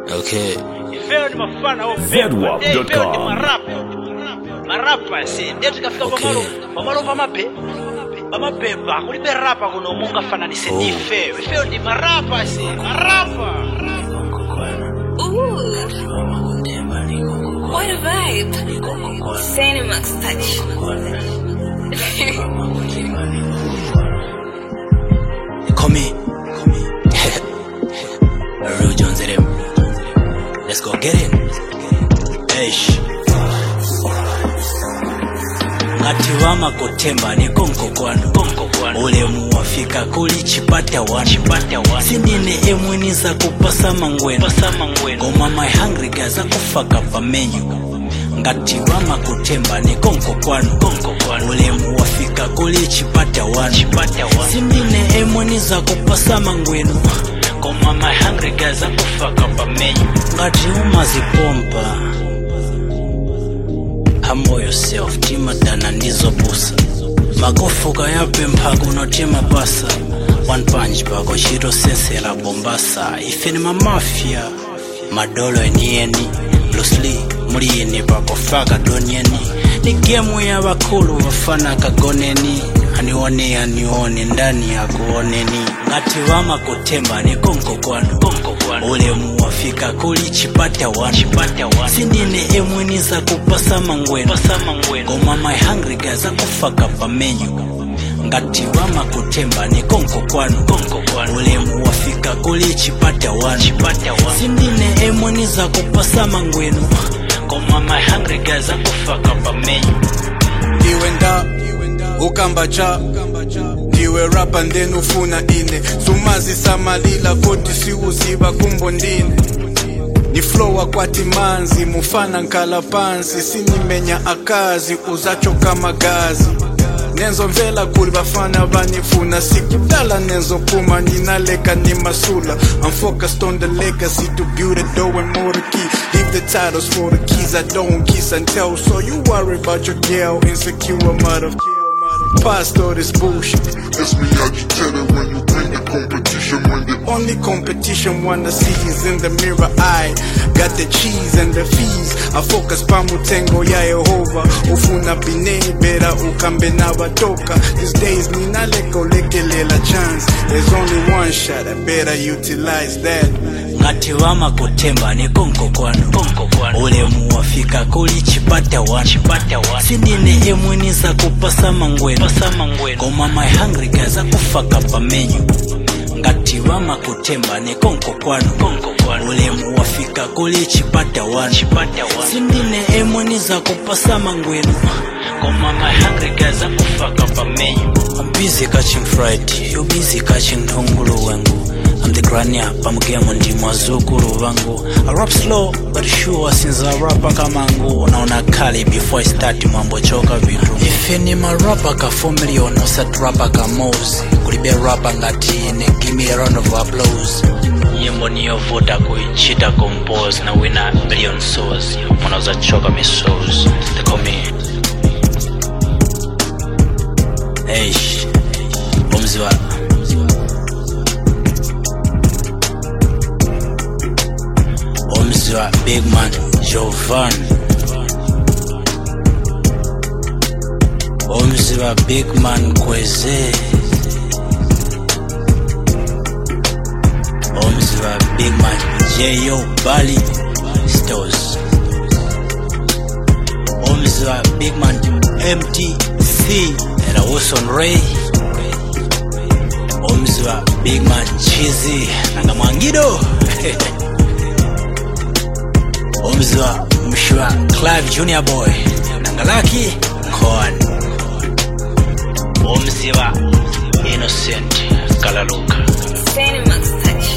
Okay. Ifeo ni mafana au Zedwap.com. Ifeo ni marapa si ndio tukafika kwa malo pamape ba kulibe rapa kuno munga fana ni se Ifeo ni marapa si marapa. Ooh, what a vibe. Cinemax touch. Call me. Real Jones at him. Let's go get it. Eish. Ngati wama kotemba ni konko kwanu. Ule muwafika kuli chipata wanu. Sinine emweni za kupasa mangwenu. Goma my hungry guys za kufaka pa menu. Ngati wama kotemba ni konko kwanu. Ule muwafika kuli chipata wanu. Sinine emweni za kupasa mangwenu. Goma my hungry guys za kufaka pa menu. Ngati umazipompa. Humble yourself, tima dana ndizo busa. Magofuka yape mpago no tima basa. One punch bago shiro sense la bombasa. Ife ni mamafia madolo enieni. Bruce Lee murieni bako faka donieni. Ni gemu ya bakulu wafana kagoneni. Anione ndani ya kuoneni. Ngati wama kotemba ni konko kwanu. Ule muwafika kuli chipata wanu. Sinine emweni za kupasa mangwenu. Goma my hungry guys za kufaka pa menu. Ngati wama kotemba ni konko kwanu. Ule muwafika kuli chipata wanu. Sinine emweni za kupasa mangwenu. Goma my hungry guys za kufaka pa menu. Iwenda ukambacha ndiwe rapa ndenu funa ine sumazi samalila koti siuziba kumbondine ni flow akwati manzi mufana nkala pansi sinimenya akazi uzacho kama gazi nenzo mvela kuli bafana banifuna sikudala nenzo kuma ninaleka ni masula I'm focused on the legacy to build the dough and more the key leave the titles for the keys I don't kiss and tell so you worry about your girl insecure mother past all this bullshit. It's me agitated when you bring the competition. When the only competition wanna see is in the mirror. I got the cheese and the fees. I focus pamutengo ya Yehova. Ufuna bine bera ukambe na batoka. These days nina leko lekelela chance. There's only one shot, I better utilize that. Ngati wama kotemba ni konko kwanu. Ule muwafika kuli chipata wanu. Sinine emweni za kupasa mangwenu. Goma my hungry guys za kufaka pa menu. Ngati wama kotemba ni konko kwanu. Ule muwafika kuli chipata wanu. Sinine emweni za kupasa mangwenu. Goma my hungry guys za kufaka pa menu. I'm busy catching Friday, you busy catching Tongulu wangu. I'm the grania, pamugemo ndi mwazukuru wangu. I rap slow, but sure since I rap kamangu. Unaona kali before I start mambo choka vitu. Ife ni marapa ka 4 million, set rapa ka mouse. Kulibe rapa ngati ne give me a round of applause. Nyimbo niyo vuta kuichita compose na wina billion souls. Mwanauza choka mi souls. They call me Eish, Omziwa Big man Jovan Omziwa big man Kweze Omziwa big man J.O. Bali Stos Omziwa big man MTC Era Wilson Ray Omziwa big man Cheesy Nanga Mwangido Omziwa Mshua Clive Junior Boy Nangalaki Koan Omziwa Innocent Kalaluka Cinemax touch.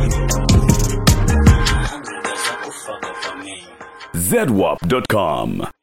Zedwap.com.